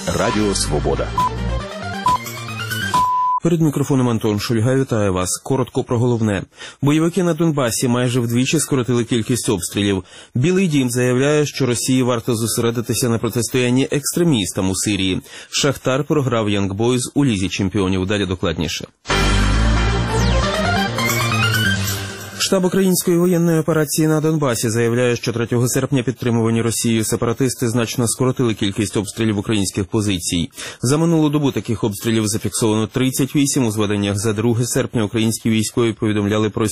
Радіо Свобода. Перед мікрофоном Антон Шульга, вітаю вас. Коротко про головне. Бойовики на Донбасі майже вдвічі скоротили кількість обстрілів. Білий дім заявляє, що Росії варто зосередитися на протистоянні екстремістам у Сирії. Шахтар програв Young Boys у Лізі чемпіонів. Далі докладніше. Штаб української воєнної операції на Донбасі заявляє, що 3 серпня підтримувані Росією сепаратисти значно скоротили кількість обстрілів українських позицій. За минулу добу таких обстрілів зафіксовано 38. У зведеннях за 2 серпня українські військові повідомляли про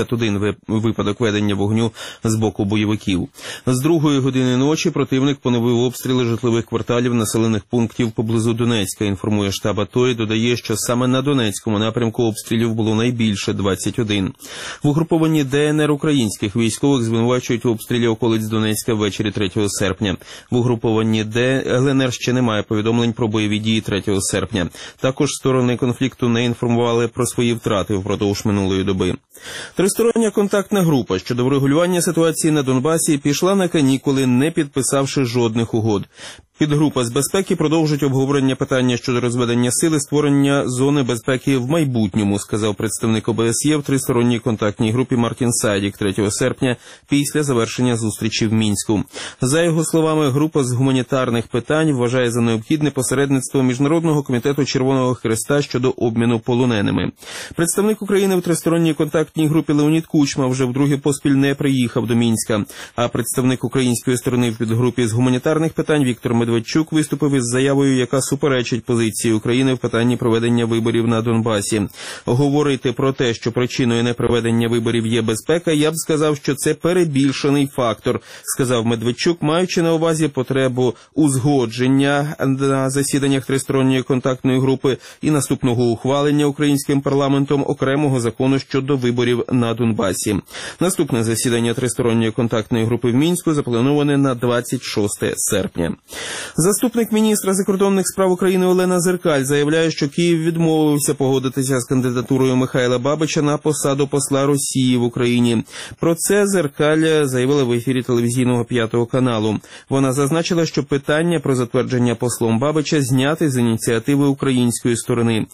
71 випадок ведення вогню з боку бойовиків. З 2 години ночі противник поновив обстріли житлових кварталів населених пунктів поблизу Донецька, інформує штаб АТО і додає, що саме на Донецькому напрямку обстрілів було найбільше – 21. В угрупованні ДНР українських військових звинувачують в обстрілі околиць Донецька ввечері 3 серпня. В угрупованні ЛНР ще немає повідомлень про бойові дії 3 серпня. Також сторони конфлікту не інформували про свої втрати впродовж минулої доби. Тристороння контактна група щодо врегулювання ситуації на Донбасі пішла на канікули, не підписавши жодних угод. Підгрупа з безпеки продовжить обговорення питання щодо розведення сил і створення зони безпеки в майбутньому, сказав представник ОБСЄ в тристоронній контактній групі Мартін Сайдік 3 серпня після завершення зустрічі в Мінську. За його словами, група з гуманітарних питань вважає за необхідне посередництво Міжнародного комітету Червоного Хреста щодо обміну полоненими. Представник України в тристоронній контактній групі Леонід Кучма вже вдруге поспіль не приїхав до Мінська, а представник української сторони в підгрупі з гуманітарних питань Віктор Медведчук виступив із заявою, яка суперечить позиції України в питанні проведення виборів на Донбасі. Говорити про те, що причиною непроведення виборів є безпека, я б сказав, що це перебільшений фактор, сказав Медведчук, маючи на увазі потребу узгодження на засіданнях тристоронньої контактної групи і наступного ухвалення українським парламентом окремого закону щодо виборів на Донбасі. Наступне засідання тристоронньої контактної групи в Мінську заплановане на 26 серпня. Заступник міністра закордонних справ України Олена Зеркаль заявляє, що Київ відмовився погодитися з кандидатурою Михайла Бабича на посаду посла Росії в Україні. Про це Зеркаль заявила в ефірі телевізійного 5 каналу. Вона зазначила, що питання про затвердження послом Бабича зняти з ініціативи української сторони.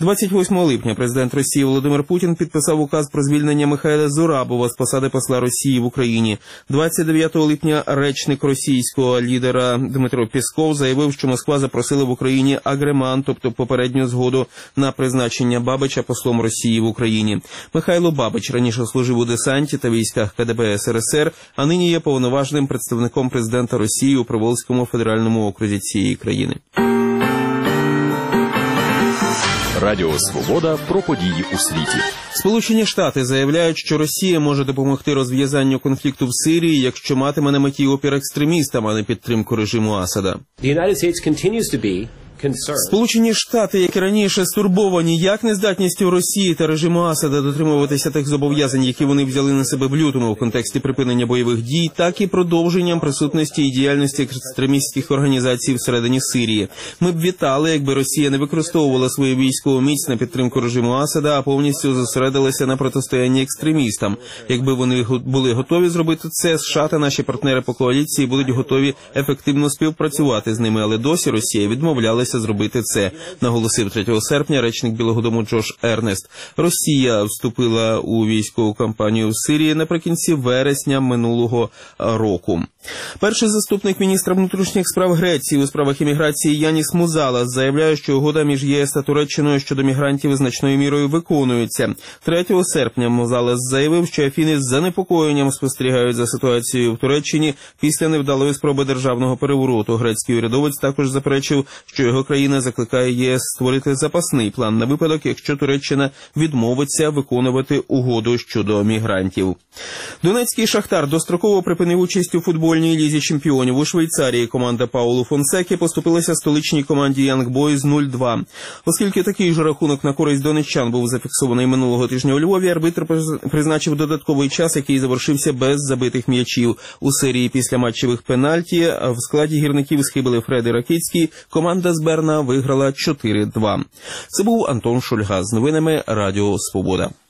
28 липня президент Росії Володимир Путін підписав указ про звільнення Михайла Зурабова з посади посла Росії в Україні. 29 липня речник російського лідера Дмитро Пєсков заявив, що Москва запросила в Україні агреман, тобто попередню згоду на призначення Бабича послом Росії в Україні. Михайло Бабич раніше служив у десанті та військах КДБ СРСР, а нині є повноважним представником президента Росії у Приволзькому федеральному окрузі цієї країни. Радіо Свобода про події у світі. Сполучені Штати заявляють, що Росія може допомогти розв'язанню конфлікту в Сирії, якщо матиме на меті опір екстремістам, а не підтримку режиму Асада. Сполучені Штати, як і раніше, стурбовані як нездатністю Росії та режиму Асада дотримуватися тих зобов'язань, які вони взяли на себе в лютому в контексті припинення бойових дій, так і продовженням присутності і діяльності екстремістських організацій всередині Сирії. Ми б вітали, якби Росія не використовувала свою військову міць на підтримку режиму Асада, а повністю зосередилася на протистоянні екстремістам. Якби вони були готові зробити це, США та наші партнери по коаліції будуть готові ефективно співпрацювати з ними, але досі Росія відмовлялася зробити це, наголосив 3 серпня речник Білого дому Джош Ернест. Росія вступила у військову кампанію в Сирії наприкінці вересня минулого року. Перший заступник міністра внутрішніх справ Греції у справах імміграції Яніс Музалас заявляє, що угода між ЄС та Туреччиною щодо мігрантів значною мірою виконується. 3 серпня Музалас заявив, що Афіни з занепокоєнням спостерігають за ситуацією в Туреччині після невдалої спроби державного перевороту. Грецький урядовець також заперечив, що його країна закликає ЄС створити запасний план на випадок, якщо Туреччина відмовиться виконувати угоду щодо мігрантів. Донецький Шахтар достроково припинив участь у футбольній лізі чемпіонів. У Швейцарії команда Паулу Фонсеки поступилася столичній команді Young Boys 0-2. Оскільки такий же рахунок на користь донеччан був зафіксований минулого тижня у Львові, арбітр призначив додатковий час, який завершився без забитих м'ячів. У серії після матчевих пенальті в складі гірників схибили Фред і Ракицький. Команда з Берна виграла 4-2. Це був Антон Шульга з новинами Радіо Свобода.